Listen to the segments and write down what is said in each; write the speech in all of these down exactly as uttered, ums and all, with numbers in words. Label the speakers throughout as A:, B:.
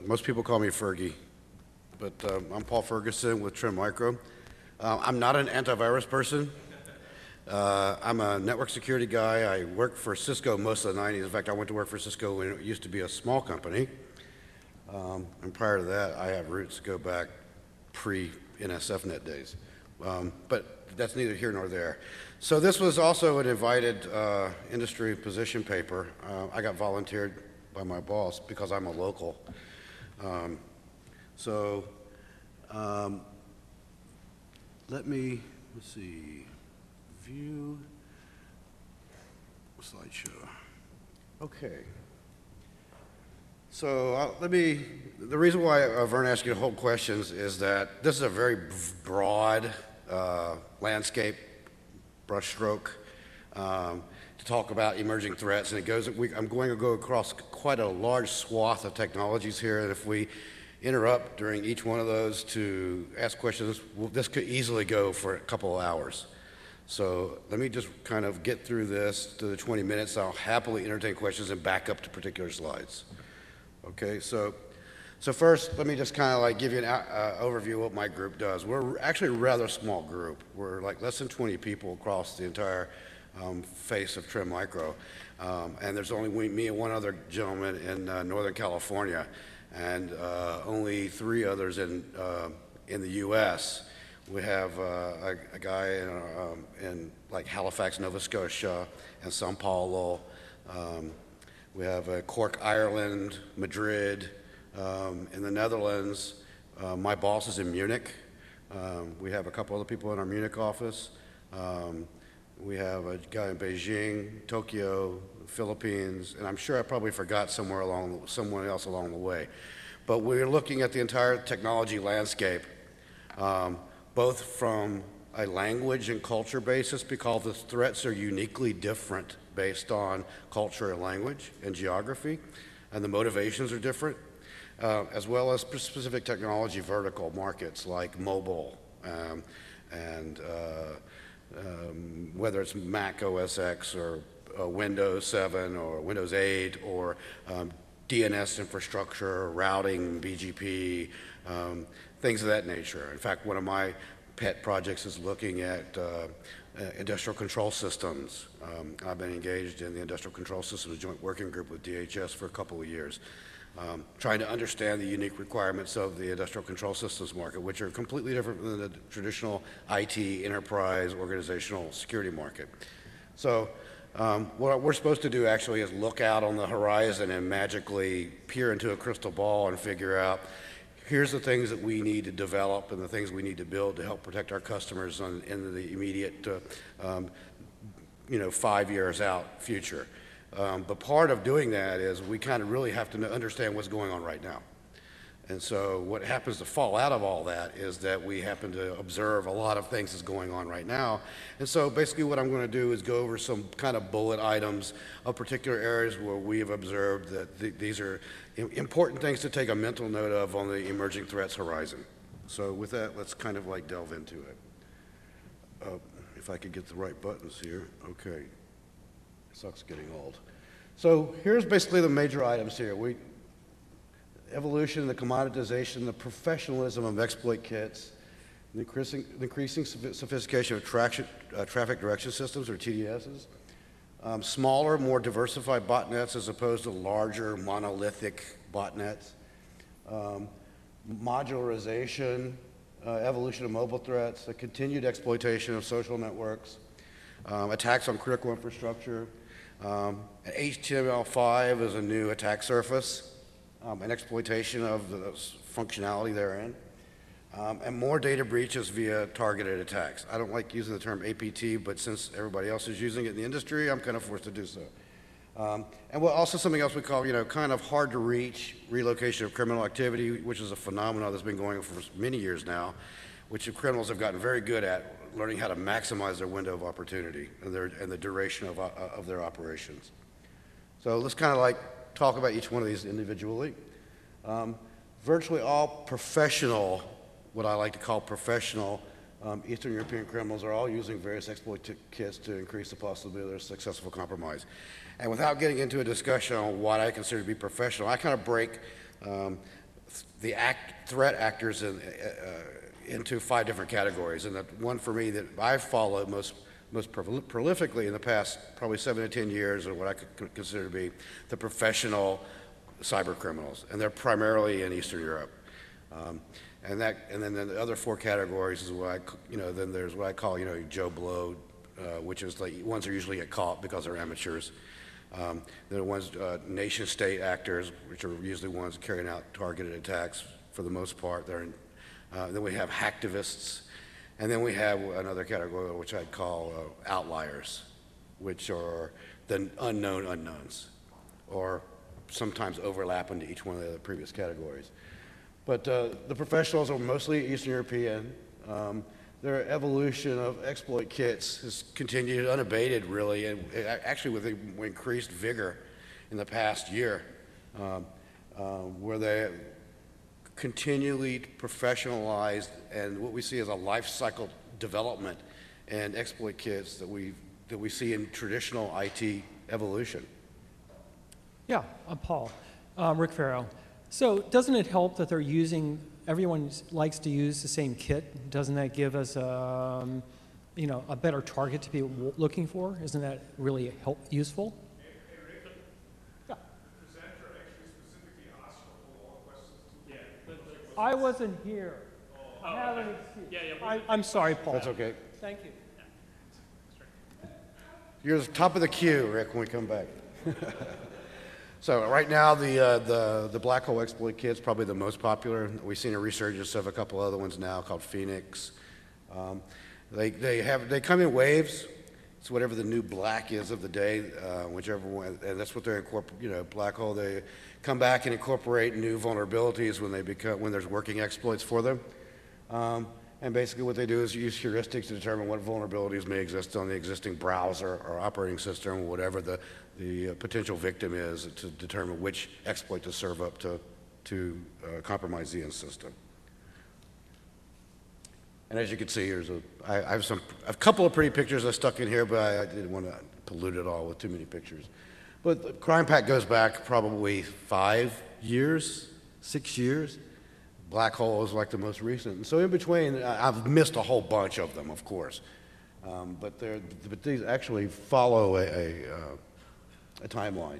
A: most people call me Fergie, but uh, I'm Paul Ferguson with Trend Micro. Uh, I'm not an antivirus person. Uh, I'm a network security guy. I worked for Cisco most of the nineties. In fact, I went to work for Cisco when it used to be a small company. Um, and prior to that, I have roots go back pre-N S F net days. Um, but that's neither here nor there. So this was also an invited uh, industry position paper. Uh, I got volunteered by my boss because I'm a local. Um, so um, let me, let's see, view slideshow. Okay. So uh, let me, the reason why uh, Vern asked you to hold questions is that this is a very broad uh, landscape brushstroke um, to talk about emerging threats, and it goes, we, I'm going to go across quite a large swath of technologies here, and if we interrupt during each one of those to ask questions, well, this could easily go for a couple of hours. So let me just kind of get through this to the twenty minutes. I'll happily entertain questions and back up to particular slides. Okay, so so first, let me just kind of like give you an uh, overview of what my group does. We're actually a rather small group. We're like less than twenty people across the entire um, face of Trend Micro. Um, and there's only we, me and one other gentleman in uh, Northern California, and uh, only three others in, uh, in the U S We have uh, a, a guy in, um, in like Halifax, Nova Scotia, and Sao Paulo. Um, we have uh, Cork, Ireland, Madrid. Um, in the Netherlands, uh, my boss is in Munich. Um, we have a couple other people in our Munich office. Um, we have a guy in Beijing, Tokyo, Philippines, and I'm sure I probably forgot somewhere along, someone else along the way. But we're looking at the entire technology landscape, um, both from a language and culture basis, because the threats are uniquely different based on culture and language and geography, and the motivations are different. Uh, as well as specific technology vertical markets like mobile um, and uh, um, whether it's Mac O S X or uh, Windows seven or Windows eight or um, D N S infrastructure, routing, B G P, um, things of that nature. In fact, one of my pet projects is looking at uh, uh, industrial control systems. Um, I've been engaged in the industrial control systems joint working group with D H S for a couple of years. Um, trying to understand the unique requirements of the industrial control systems market, which are completely different than the traditional I T, enterprise, organizational security market. So um, what we're supposed to do actually is look out on the horizon and magically peer into a crystal ball and figure out, here's the things that we need to develop and the things we need to build to help protect our customers on, in the immediate, uh, um, you know, five years out future. Um, but part of doing that is we kind of really have to understand what's going on right now. And so what happens to fall out of all that is that we happen to observe a lot of things that's going on right now. And so basically what I'm going to do is go over some kind of bullet items of particular areas where we have observed that th these are important things to take a mental note of on the emerging threats horizon. So with that, let's kind of like delve into it. Uh, if I could get the right buttons here. Okay. Sucks getting old. So here's basically the major items here. We, evolution, the commoditization, the professionalism of exploit kits, the increasing, the increasing sophistication of traction, uh, traffic direction systems, or T D Ss, um, smaller, more diversified botnets as opposed to larger, monolithic botnets, um, modularization, uh, evolution of mobile threats, the continued exploitation of social networks, um, attacks on critical infrastructure. Um, H T M L five is a new attack surface, um, an exploitation of the functionality therein, um, and more data breaches via targeted attacks. I don't like using the term A P T, but since everybody else is using it in the industry, I'm kind of forced to do so. Um, and well, also something else we call, you know, kind of hard to reach relocation of criminal activity, which is a phenomenon that's been going on for many years now, which the criminals have gotten very good at, learning how to maximize their window of opportunity and, their, and the duration of, uh, of their operations. So let's kind of like talk about each one of these individually. Um, virtually all professional, what I like to call professional, um, Eastern European criminals are all using various exploit kits to increase the possibility of their successful compromise. And without getting into a discussion on what I consider to be professional, I kind of break um, the act, threat actors in, uh, into five different categories. And the one for me that I've followed most, most prolifically in the past probably seven to ten years are what I could consider to be the professional cyber criminals. And they're primarily in Eastern Europe. Um, and that, and then the other four categories is what I, you know, then there's what I call, you know, Joe Blow, uh, which is like ones that usually get caught because they're amateurs. Um, there are ones, uh, nation state actors, which are usually ones carrying out targeted attacks for the most part. They're in, uh, then we have hacktivists, and then we have another category which I'd call uh, outliers, which are the unknown unknowns, or sometimes overlap into each one of the previous categories. But uh, the professionals are mostly Eastern European. Um, their evolution of exploit kits has continued unabated, really, and actually with increased vigor in the past year, um, uh, where they continually professionalized and what we see as a life cycle development and exploit kits that we that we see in traditional I T evolution.
B: Yeah, I'm Paul, um, Rick Farrow. So doesn't it help that they're using, everyone likes to use the same kit? Doesn't that give us um, you know, a better target to be looking for? Isn't that really help, useful? Yeah. I wasn't here.
C: Oh,
B: I have an
C: okay.
B: excuse.
C: Yeah, yeah,
B: I, I'm sorry, Paul.
A: That's okay.
B: Thank you.
A: You're at the top of the queue, Rick, when we come back. So right now, the, uh, the, the black hole exploit kit is probably the most popular. We've seen a resurgence of a couple other ones now called Phoenix. Um, they, they, have, they come in waves. It's whatever the new black is of the day, uh, whichever one, and that's what they're incorporating, you know, black hole. They come back and incorporate new vulnerabilities when, they become, when there's working exploits for them. Um, and basically what they do is use heuristics to determine what vulnerabilities may exist on the existing browser or operating system, or whatever the, the uh, potential victim is, to determine which exploit to serve up to, to uh, compromise the end system. And as you can see, here's a, I, I have some, a couple of pretty pictures I stuck in here, but I, I didn't want to pollute it all with too many pictures. But CrimePact goes back probably five years, six years. Black Hole is like the most recent. And so in between, I've missed a whole bunch of them, of course. Um, but, they're, but these actually follow a, a, uh, a timeline.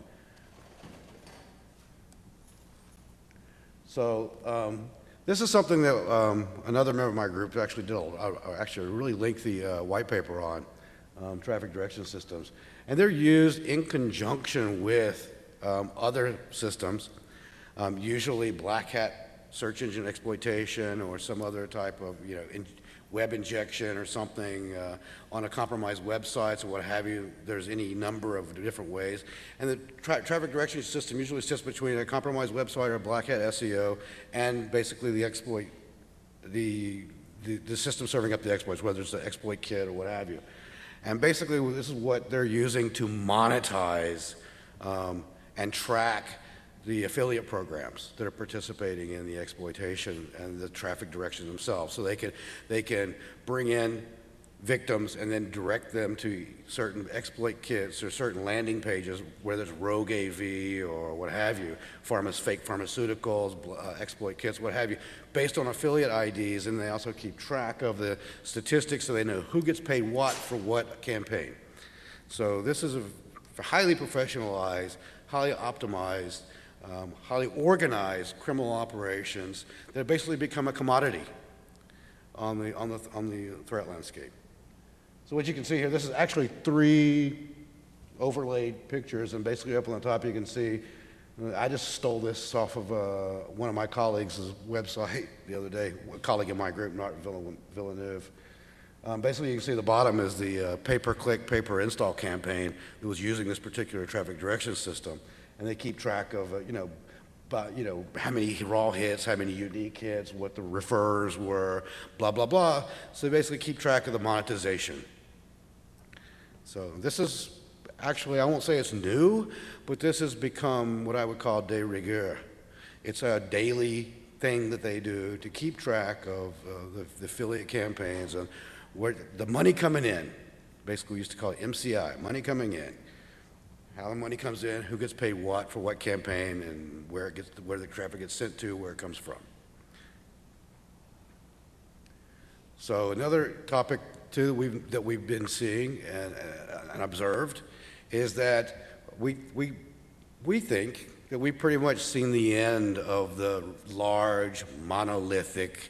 A: So um, this is something that um, another member of my group actually did a, a, actually a really lengthy uh, white paper on, um, traffic direction systems. And they're used in conjunction with um, other systems, um, usually black hat search engine exploitation or some other type of, you know, in web injection or something uh, on a compromised websites or what have you. There's any number of different ways. And the tra traffic direction system usually sits between a compromised website or black hat S E O and basically the exploit, the, the, the system serving up the exploits, whether it's the exploit kit or what have you. And basically this is what they're using to monetize um, and track the affiliate programs that are participating in the exploitation and the traffic direction themselves. So they can, they can bring in victims and then direct them to certain exploit kits or certain landing pages, whether it's rogue A V or what have you, pharma, fake pharmaceuticals, uh, exploit kits, what have you, based on affiliate I Ds, and they also keep track of the statistics so they know who gets paid what for what campaign. So this is a highly professionalized, highly optimized, Um, highly organized criminal operations that basically become a commodity on the, on, the, on the threat landscape. So what you can see here, this is actually three overlaid pictures, and basically up on the top you can see, uh, I just stole this off of uh, one of my colleagues' website the other day, a colleague in my group, Martin Villeneuve. Um, basically you can see the bottom is the uh, pay-per-click, pay-per-install campaign that was using this particular traffic direction system. And they keep track of, uh, you know, but, you know, how many raw hits, how many unique hits, what the referrers were, blah, blah, blah. So they basically keep track of the monetization. So this is actually, I won't say it's new, but this has become what I would call de rigueur. It's a daily thing that they do to keep track of uh, the, the affiliate campaigns and where the money coming in. Basically, we used to call it M C I, money coming in. how the money comes in, who gets paid what for what campaign, and where it gets, where the traffic gets sent to, where it comes from. So another topic too that we've, that we've been seeing and, and observed is that we, we, we think that we've pretty much seen the end of the large, monolithic,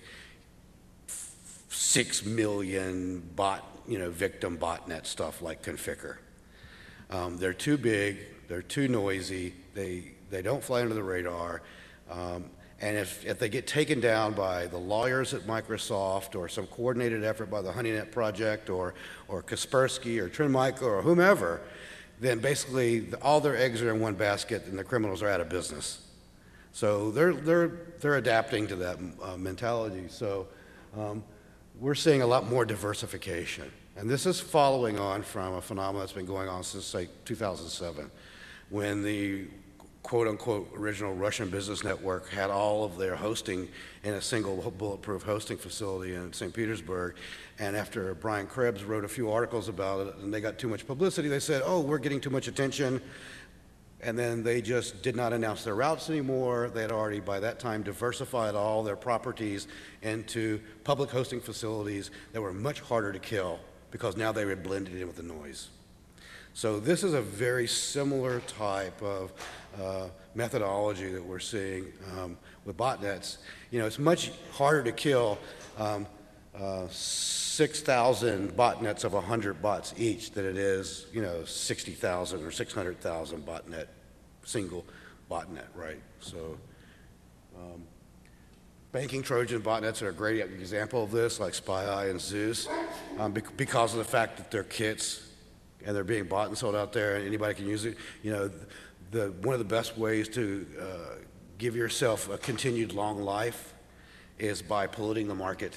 A: six million bot, you know, victim botnet stuff like Conficker. Um, they're too big, they're too noisy, they, they don't fly under the radar, um, and if, if they get taken down by the lawyers at Microsoft or some coordinated effort by the HoneyNet project or, or Kaspersky or Trend Micro or whomever, then basically the, all their eggs are in one basket and the criminals are out of business. So they're, they're, they're adapting to that uh, mentality. So um, we're seeing a lot more diversification. And this is following on from a phenomenon that's been going on since, say, two thousand seven, when the quote-unquote original Russian business network had all of their hosting in a single bulletproof hosting facility in Saint Petersburg. And after Brian Krebs wrote a few articles about it and they got too much publicity, they said, oh, we're getting too much attention. And then they just did not announce their routes anymore. They had already, by that time, diversified all their properties into public hosting facilities that were much harder to kill because now they were blended in with the noise. So this is a very similar type of uh, methodology that we're seeing um, with botnets. You know, it's much harder to kill um, uh, six thousand botnets of one hundred bots each than it is, you know, sixty thousand or six hundred thousand botnet, single botnet, right? So um, banking Trojan botnets are a great example of this, like SpyEye and Zeus, um, because of the fact that they're kits and they're being bought and sold out there, and anybody can use it. You know, the, one of the best ways to uh, give yourself a continued long life is by polluting the market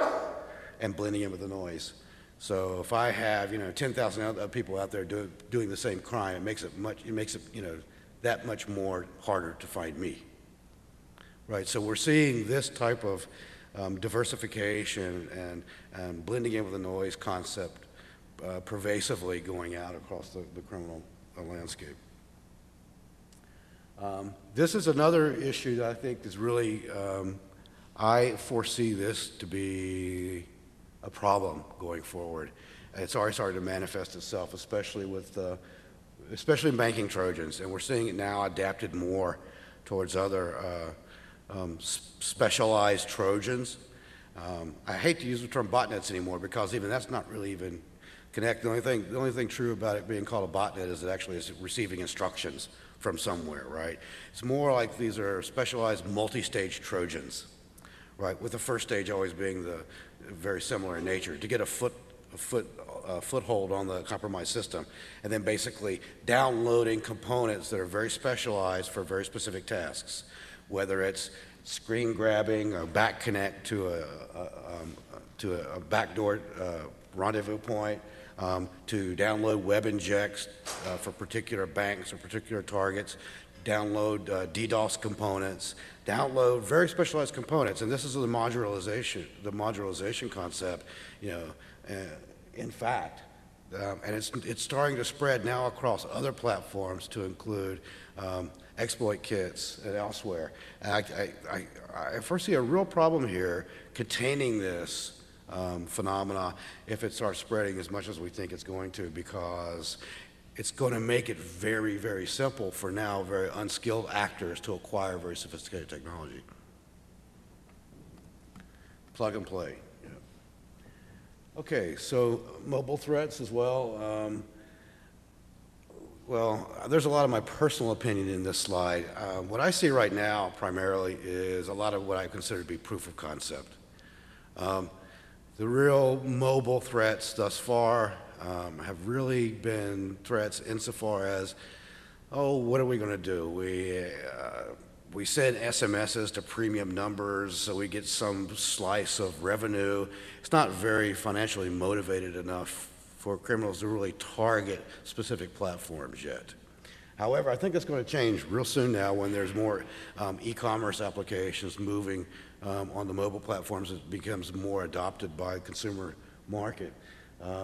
A: and blending in with the noise. So if I have, you know, ten thousand other people out there do, doing the same crime, it makes it much, it makes it, you know, that much more harder to find me. Right, so we're seeing this type of um, diversification and, and blending in with the noise concept Uh, pervasively going out across the, the criminal uh, landscape. Um, this is another issue that I think is really, um, I foresee this to be a problem going forward. It's already started to manifest itself, especially with, uh, especially in banking Trojans, and we're seeing it now adapted more towards other uh, um, specialized Trojans. Um, I hate to use the term botnets anymore because even that's not really even connect. The only thing, the only thing true about it being called a botnet is it actually is receiving instructions from somewhere, right? It's more like these are specialized multi-stage Trojans, right? With the first stage always being the very similar in nature, to get a foot, a foot, a foothold on the compromised system, and then basically downloading components that are very specialized for very specific tasks, whether it's screen grabbing or back connect to a, a um, to a, a backdoor uh, rendezvous point. Um, to download web injects uh, for particular banks or particular targets, download uh, DDoS components, download very specialized components, and this is the modularization, the modularization concept, you know, uh, in fact, um, and it's, it's starting to spread now across other platforms to include um, exploit kits and elsewhere. And I, I, I, I foresee a real problem here containing this Um, phenomena if it starts spreading as much as we think it's going to, because it's going to make it very, very simple for now very unskilled actors to acquire very sophisticated technology. Plug and play. Yeah. Okay, so mobile threats as well. Um, well, there's a lot of my personal opinion in this slide. Uh, what I see right now primarily is a lot of what I consider to be proof of concept. Um, The real mobile threats thus far um, have really been threats insofar as, oh, what are we going to do? We, uh, we send S M Ses to premium numbers so we get some slice of revenue. It's not very financially motivated enough for criminals to really target specific platforms yet. However, I think it's going to change real soon now when there's more um, e-commerce applications moving um, on the mobile platforms. It becomes more adopted by the consumer market. Um,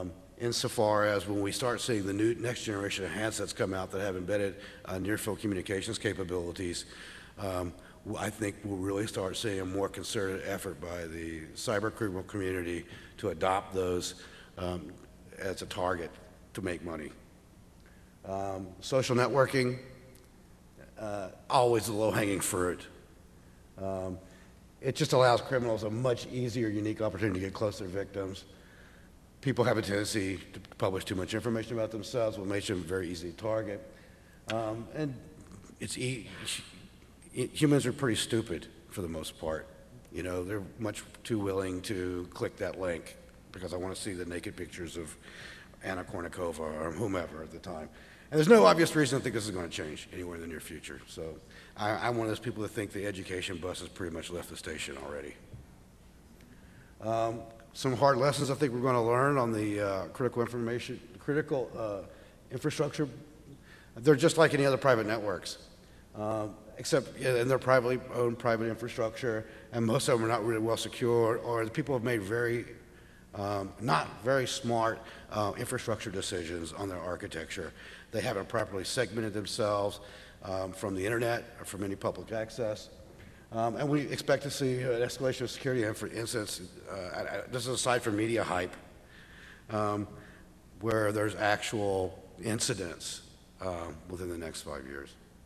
A: insofar as when we start seeing the new next generation of handsets come out that have embedded uh, near-field communications capabilities, um, I think we'll really start seeing a more concerted effort by the cyber criminal community to adopt those um, as a target to make money. Um, social networking, uh, always the low-hanging fruit. Um, it just allows criminals a much easier, unique opportunity to get close to their victims. People have a tendency to publish too much information about themselves, what makes them very easy to target. Um, and it's e humans are pretty stupid for the most part. You know, they're much too willing to click that link because I want to see the naked pictures of Anna Kournikova or whomever at the time. And there's no obvious reason to think this is going to change anywhere in the near future. So I, I'm one of those people that think the education bus has pretty much left the station already. Um, some hard lessons I think we're going to learn on the uh, critical information, critical uh, infrastructure. They're just like any other private networks. Um, except yeah, in their privately owned private infrastructure, and most of them are not really well secured, or the people have made very, um, not very smart uh, infrastructure decisions on their architecture. They haven't properly segmented themselves um, from the internet or from any public access. Um, and we expect to see an escalation of security incidents, uh, this is aside from media hype, um, where there's actual incidents uh, within the next five years.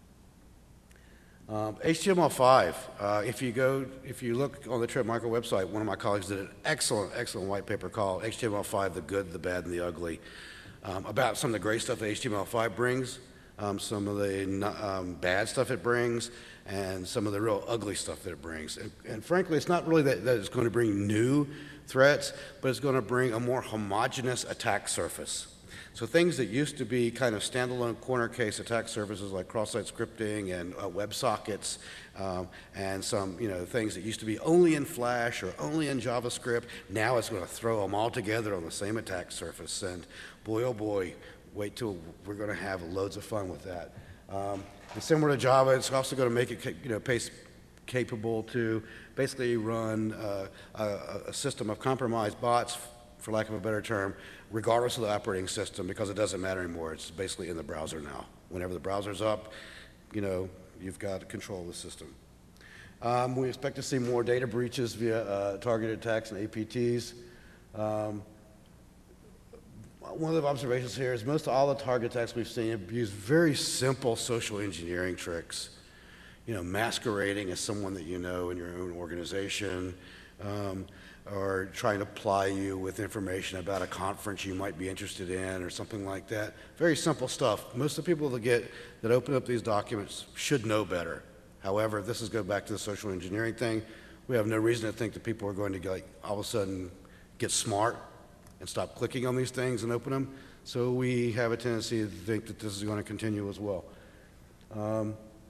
A: Um, H T M L five, uh, if you go, if you look on the Trend Micro website, one of my colleagues did an excellent, excellent white paper called H T M L five, the good, the bad, and the ugly, um, about some of the great stuff that H T M L five brings, um, some of the um, bad stuff it brings, and some of the real ugly stuff that it brings. And, and frankly, it's not really that, that it's going to bring new threats, but it's going to bring a more homogeneous attack surface. So things that used to be kind of standalone corner case attack surfaces like cross-site scripting and uh, WebSockets um, and some you know things that used to be only in Flash or only in JavaScript, now it's going to throw them all together on the same attack surface. And boy, oh boy, wait till we're going to have loads of fun with that. Um, and similar to Java, it's also going to make it you know pace capable to basically run uh, a, a system of compromised bots, for lack of a better term, regardless of the operating system, because it doesn't matter anymore. It's basically in the browser now. Whenever the browser's up, you know, you've got control of the system. Um, we expect to see more data breaches via uh, targeted attacks and A P Ts. Um, one of the observations here is most of all the target attacks we've seen have used very simple social engineering tricks. You know, masquerading as someone that you know in your own organization, um, or trying to ply you with information about a conference you might be interested in or something like that. Very simple stuff. Most of the people that get that open up these documents should know better. However, if this is go back to the social engineering thing, we have no reason to think that people are going to get, like, all of a sudden get smart and stop clicking on these things and open them. So we have a tendency to think that this is going to continue as well. Um,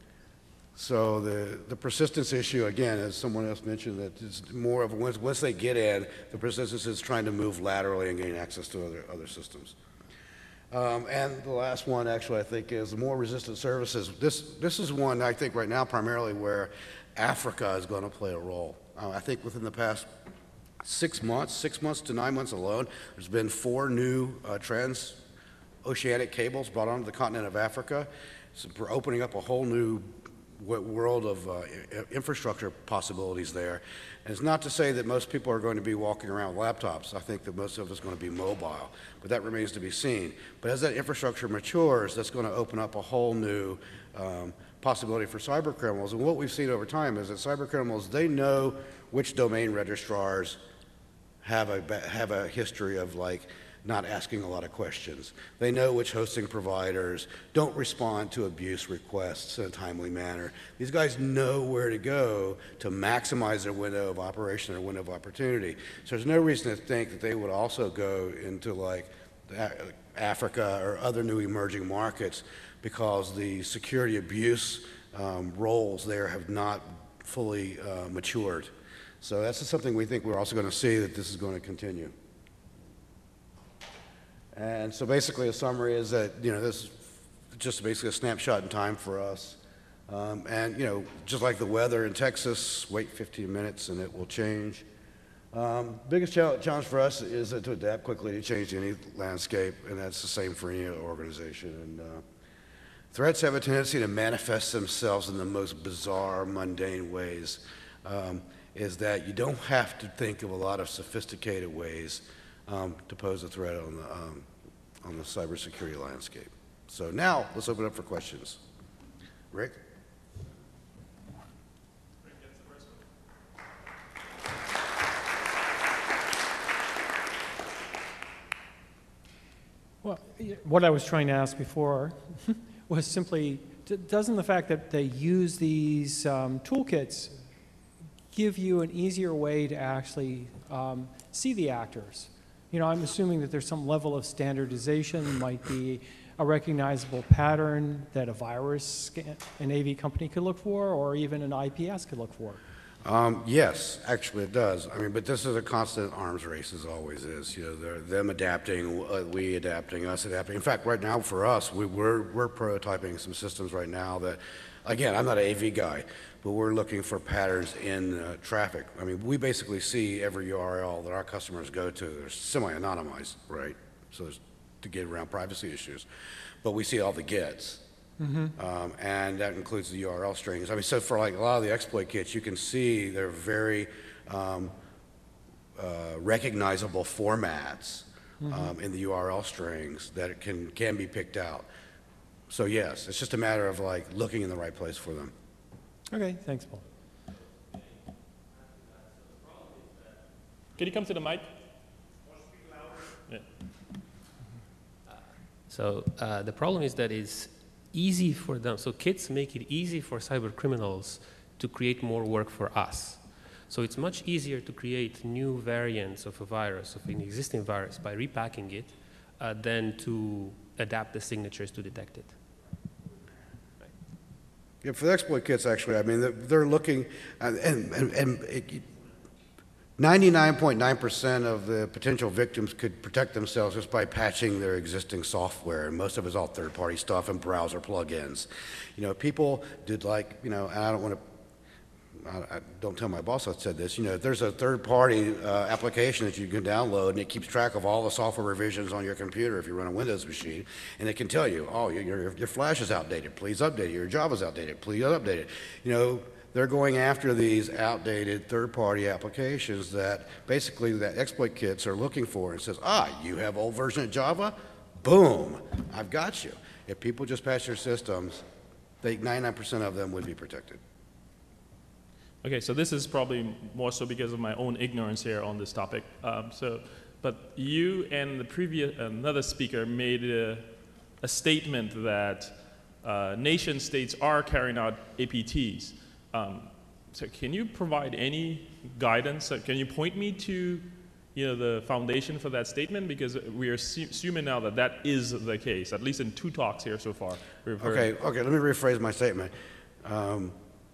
A: So the, the persistence issue, again, as someone else mentioned, that it's more of once, once they get in, the persistence is trying to move laterally and gain access to other, other systems. Um, and the last one, actually, I think, is more resistant services. This, this is one, I think, right now, primarily where Africa is going to play a role. Uh, I think within the past six months, six months to nine months alone, there's been four new uh, transoceanic cables brought onto the continent of Africa. So we're opening up a whole new world of uh, infrastructure possibilities there. And it's not to say that most people are going to be walking around with laptops. I think that most of us are going to be mobile, but that remains to be seen. But as that infrastructure matures, that's going to open up a whole new um, possibility for cyber criminals. And what we've seen over time is that cyber criminals, they know which domain registrars have a, have a history of, like, not asking a lot of questions. They know which hosting providers don't respond to abuse requests in a timely manner. These guys know where to go to maximize their window of operation, their window of opportunity. So there's no reason to think that they would also go into, like, Africa or other new emerging markets, because the security abuse um, roles there have not fully uh, matured. So that's just something we think we're also going to see, that this is going to continue. And so basically a summary is that, you know, this is just basically a snapshot in time for us. Um, and, you know, just like the weather in Texas, wait fifteen minutes and it will change. Um, biggest chal- challenge for us is to adapt quickly to change any landscape, and that's the same for any organization. And uh, threats have a tendency to manifest themselves in the most bizarre, mundane ways. Um, is that you don't have to think of a lot of sophisticated ways um, to pose a threat on the um, on the cybersecurity landscape. So now let's open up for questions. Rick?
B: Well, y- what I was trying to ask before was simply, d- doesn't the fact that they use these um, toolkits give you an easier way to actually um, see the actors? You know, I'm assuming that there's some level of standardization, might be a recognizable pattern that a virus scan, an A V company could look for, or even an I P S could look for.
A: Um, yes, actually it does. I mean, but this is a constant arms race, as always is. You know, they're them adapting, uh, we adapting, us adapting. In fact, right now for us, we, we're we're prototyping some systems right now that, again, I'm not an A V guy, but we're looking for patterns in uh, traffic. I mean, we basically see every U R L that our customers go to. They're semi-anonymized, right? So there's, to get around privacy issues, but we see all the gets. Mm-hmm. um, and that includes the U R L strings. I mean, so for like a lot of the exploit kits, you can see they're very um, uh, recognizable formats mm-hmm. um, in the U R L strings that it can can be picked out. So yes, it's just a matter of like looking in the right place for them.
B: Okay, thanks, Paul.
C: Can you come to the mic? Yeah.
D: So uh, the problem is that it's easy for them. So kits make it easy for cyber criminals to create more work for us. So it's much easier to create new variants of a virus, of an existing virus, by repacking it uh, than to adapt the signatures to detect it. Right.
A: Yeah, for the exploit kits, actually, I mean, they're, they're looking, and, and, and it, ninety-nine point nine percent of the potential victims could protect themselves just by patching their existing software, and most of it's all third-party stuff and browser plugins. You know, people did like, you know, and I don't want to, I, I don't tell my boss I said this, you know, if there's a third-party uh, application that you can download and it keeps track of all the software revisions on your computer if you run a Windows machine, and it can tell you, oh, your, your, your Flash is outdated, please update it, your Java's outdated, please update it. You know, they're going after these outdated third-party applications that basically that exploit kits are looking for and says, ah, you have old version of Java? Boom, I've got you. If people just patch their systems, they ninety-nine percent of them would be protected.
C: Okay, so this is probably more so because of my own ignorance here on this topic. Um, so, but you and the previous another speaker made a, a statement that uh, nation states are carrying out A P Ts. Um, so, can you provide any guidance? Uh, can you point me to, you know, the foundation for that statement? Because we are assuming now that that is the case. At least in two talks here so far, we've heard.
A: Okay, okay. Let me rephrase my statement. Um,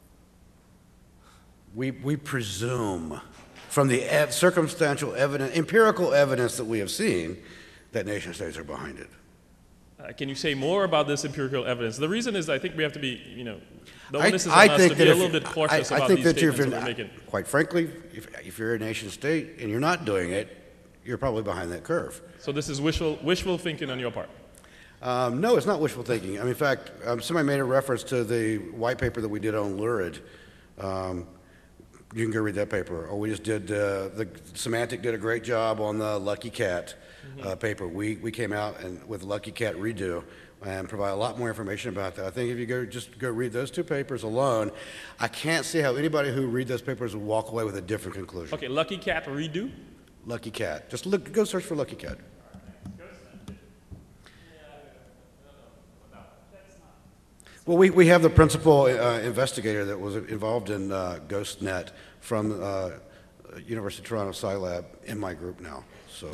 A: We, we presume from the ev circumstantial evidence, empirical evidence that we have seen, that nation states are behind it.
C: Uh, can you say more about this empirical evidence? The reason is I think we have to be, you know, the
A: I,
C: onus is
A: I
C: on us
A: think
C: to
A: that
C: be a
A: if,
C: little bit cautious
A: I, I
C: about
A: think
C: these
A: that
C: statements
A: you're,
C: that we're making.
A: quite frankly, if, if you're a nation state and you're not doing it, you're probably behind that curve.
C: So this is wishful, wishful thinking on your part.
A: Um, no, it's not wishful thinking. I mean, in fact, um, somebody made a reference to the white paper that we did on Lurid. Um, You can go read that paper. Or we just did, uh, the Symantec did a great job on the Lucky Cat uh, mm-hmm. paper. We, we came out and with Lucky Cat Redo and provide a lot more information about that. I think if you go just go read those two papers alone, I can't see how anybody who read those papers would walk away with a different conclusion.
C: Okay, Lucky Cat Redo?
A: Lucky Cat. Just look, go search for Lucky Cat. Well, we, we have the principal uh, investigator that was involved in uh, GhostNet from uh, University of Toronto Scilab in my group now. So,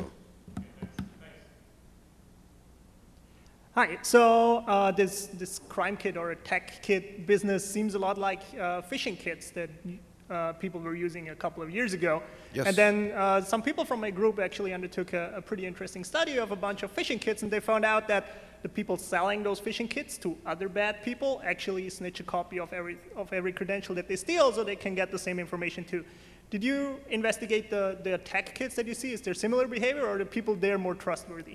E: hi. So uh, this this crime kit or attack kit business seems a lot like uh, phishing kits that uh, people were using a couple of years ago.
A: yes.
E: And then uh, some people from my group actually undertook a, a pretty interesting study of a bunch of phishing kits, and they found out that the people selling those phishing kits to other bad people actually snitch a copy of every of every credential that they steal, so they can get the same information too. Did you investigate the, the tech kids that you see? Is there similar behavior, or are the people there more trustworthy?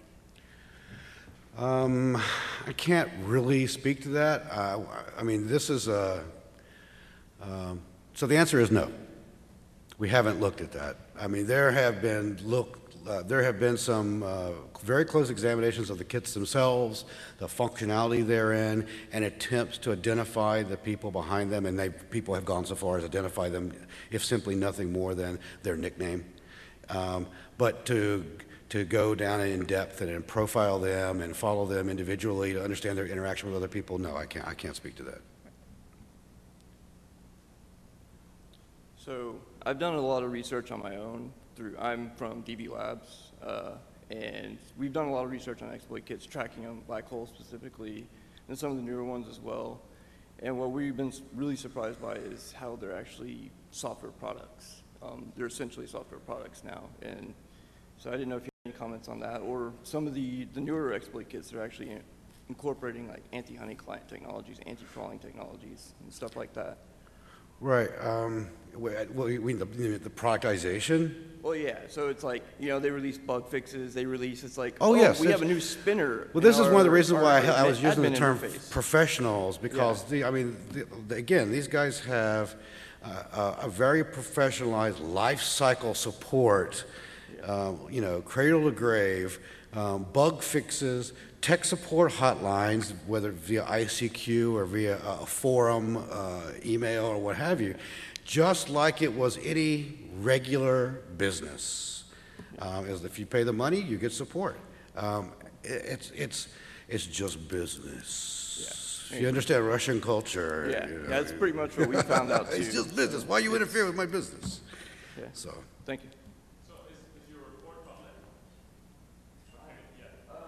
A: Um, I can't really speak to that. Uh, I mean, this is a, um, so the answer is no. We haven't looked at that. I mean, there have been look, uh, there have been some uh, very close examinations of the kits themselves, the functionality therein, and attempts to identify the people behind them, and they, people have gone so far as identify them, if simply nothing more than their nickname. Um, but to to go down in depth and, and profile them and follow them individually to understand their interaction with other people, no, I can't. I can't speak to that.
F: So I've done a lot of research on my own. Through I'm from D B Labs, uh, and we've done a lot of research on exploit kits, tracking them, black holes specifically, and some of the newer ones as well. And what we've been really surprised by is how they're actually software products. Um, they're essentially software products now, and so I didn't know if you had any comments on that, or some of the, the newer exploit kits that are actually in, incorporating like anti-honey client technologies, anti-crawling technologies, and stuff like that.
A: Right. Um, well, you mean the, the productization?
F: Well, yeah. So it's like, you know, they release bug fixes. They release, it's like,
A: Oh,
F: oh,
A: yes,
F: we have
A: it's-
F: a new spinner.
A: Well,
F: in
A: this is one of the
F: our-
A: reasons
F: our
A: why I, I was using the
F: admin
A: term
F: interface.
A: professionals, because the, I mean, the, the, again, these guys have uh, a, a very professionalized life cycle support, um, you know, cradle to grave, um, bug fixes, tech support hotlines, whether via I C Q or via a forum, uh, email, or what have you, just like it was any regular business. Um, is if you pay the money, you get support. Um, it, it's it's it's just business.
F: Yeah.
A: You understand Russian culture?
F: Yeah,
A: you know,
F: yeah, that's pretty much what we found out too.
A: It's just business. Why you interfere with my business?
F: Yeah.
A: So.
F: Thank you.
C: So is, is your report public? Yeah.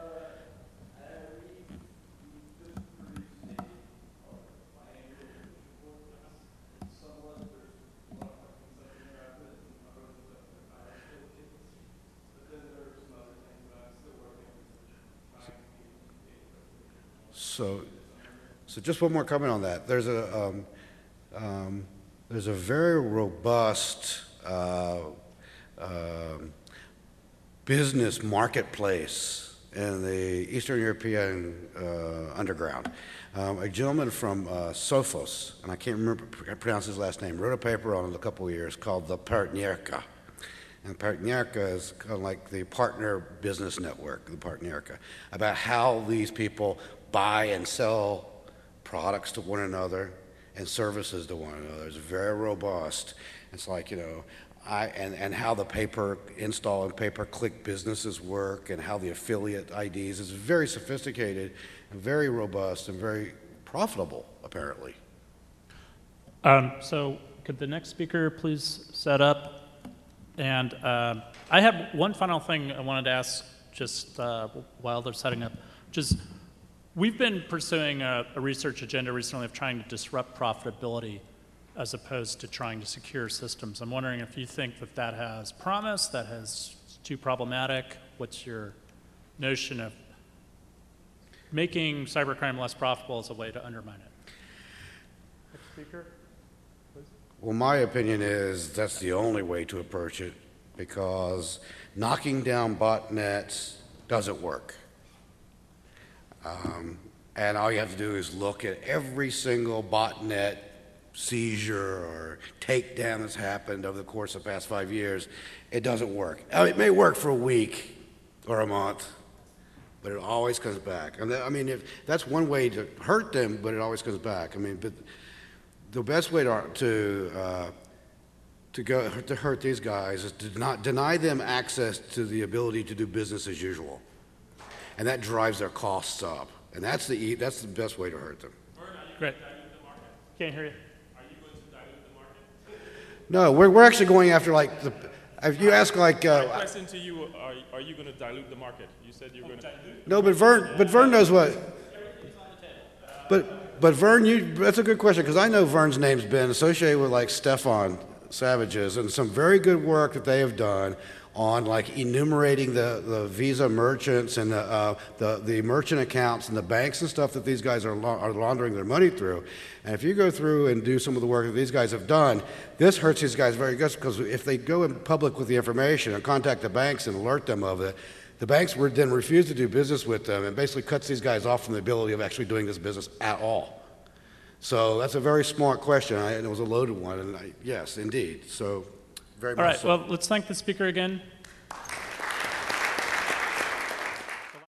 A: So, so just one more comment on that. There's a um, um, there's a very robust uh, um, business marketplace in the Eastern European uh, underground. Um, a gentleman from uh, Sophos, and I can't remember pronounce his last name, wrote a paper on it a couple of years called the Partnerka. And Partnerka is kind of like the partner business network, the Partnerka, about how these people buy and sell products to one another and services to one another. It's very robust. It's like, you know, I, and, and how the pay-per install and pay-per-click businesses work and how the affiliate I Ds is very sophisticated and very robust and very profitable, apparently.
G: Um, so could the next speaker please set up? And uh, I have one final thing I wanted to ask just uh, while they're setting up, which is we've been pursuing a, a research agenda recently of trying to disrupt profitability as opposed to trying to secure systems. I'm wondering if you think that that has promise, that has too problematic. What's your notion of making cybercrime less profitable as a way to undermine it? Next speaker.
A: Well, my opinion is that's the only way to approach it, because knocking down botnets doesn't work. Um, and all you have to do is look at every single botnet seizure or takedown that's happened over the course of the past five years. It doesn't work. I mean, it may work for a week or a month, but it always comes back. And that, I mean, if that's one way to hurt them, but it always comes back. I mean, but the best way to to uh, to go to hurt these guys is to not deny them access to the ability to do business as usual, and that drives their costs up. And that's the that's the best way to hurt them.
G: Great. Can't hear you.
A: No, we're we're actually going after like the. If you ask like.
C: My
A: Uh,
C: question to you, are, are you going to dilute the market? You said you're going to.
A: no, but Vern, but Vern knows what. But but Vern, you that's a good question, because I know Vern's name's been associated with like Stefan Savages and some very good work that they have done on like enumerating the, the Visa merchants and the, uh, the, the merchant accounts and the banks and stuff that these guys are, la- are laundering their money through. And if you go through and do some of the work that these guys have done, this hurts these guys very good, because if they go in public with the information and contact the banks and alert them of it, the banks would then refuse to do business with them and basically cuts these guys off from the ability of actually doing this business at all. So that's a very smart question, I- and it was a loaded one, and I, yes, indeed. So very
G: All
A: much
G: right,
A: so.
G: well, let's thank the speaker again.